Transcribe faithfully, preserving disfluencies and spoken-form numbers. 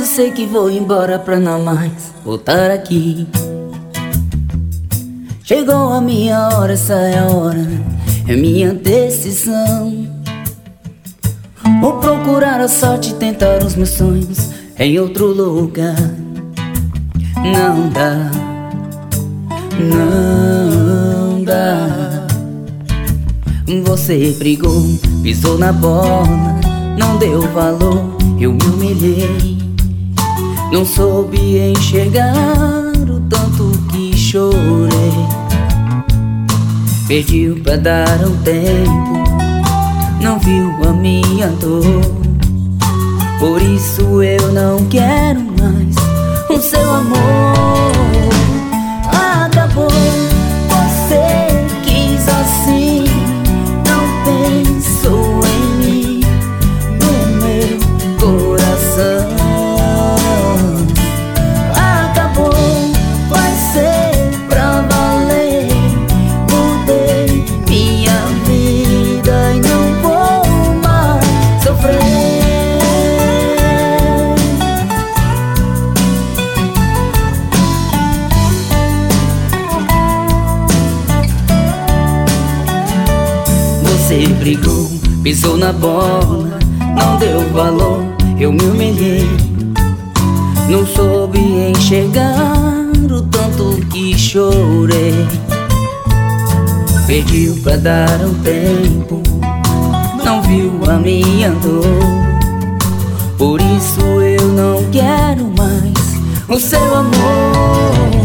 sei que vou embora pra não mais voltar aqui. Chegou a minha hora, essa é a hora, é minha decisão. Vou procurar a sorte e tentar os meus sonhos em outro lugar. Não dá, não dá. Você brigou, pisou na bola, não deu valor, eu me humilhei. Não soube enxergar o tanto que chorei. Pediu pra dar um tempo, não viu a minha dor. Por isso eu não quero mais o seu amor. Acabou, você quis assim, não pensou em mim, no meu coração. Acabou, vai ser pra valer. Mudei minha vida e não vou mais sofrer. Você brigou, pisou na bola, não deu valor, eu me humilhei. Não soube enxergar o tanto que chorei. Pediu pra dar um tempo, não viu a minha dor. Por isso eu não quero mais o seu amor.